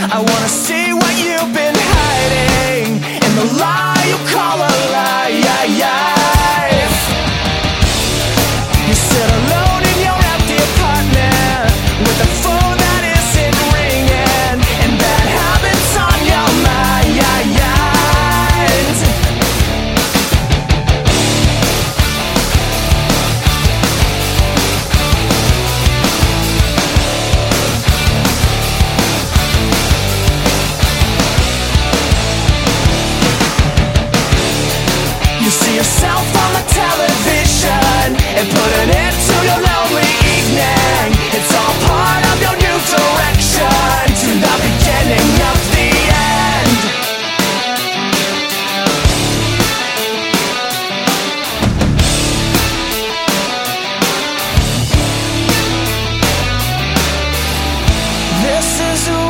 I wanna see what you've been hiding in the lie you call a lie. You sit alone in your empty apartment with a phone that isn't ringing and bad habits on your mind. You see yourself on the television and put an end to your lonely evening. It's all part of your new direction to the beginning of the end. This is who